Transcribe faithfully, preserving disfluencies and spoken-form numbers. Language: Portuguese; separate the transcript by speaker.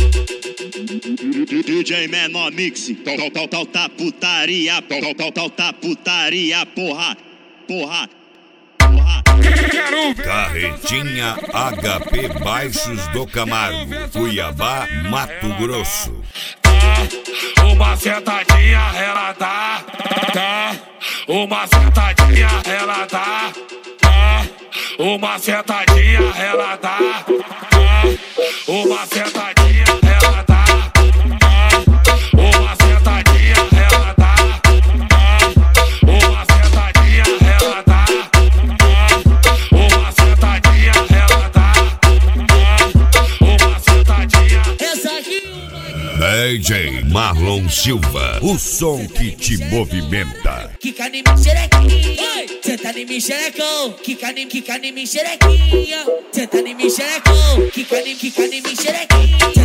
Speaker 1: D J Menor Mix, tal tal tal tá putaria, tal tal tal tá putaria, porra, porra, porra.
Speaker 2: Carretinha H P Baixos do Camargo, Cuiabá, Mato Grosso.
Speaker 3: Tá, uma sentadinha ela dá, tá, uma sentadinha ela dá, tá, uma sentadinha ela dá, tá, uma sentadinha ela dá.
Speaker 2: D J Marlon Silva, o som que te movimenta.
Speaker 4: Quica em mim, xerequinha, senta em mim, xerecão. Quica em mim, quica em mim, xerequinha, senta em mim, xerecão. Quica em mim, quica em mim, xerequinha.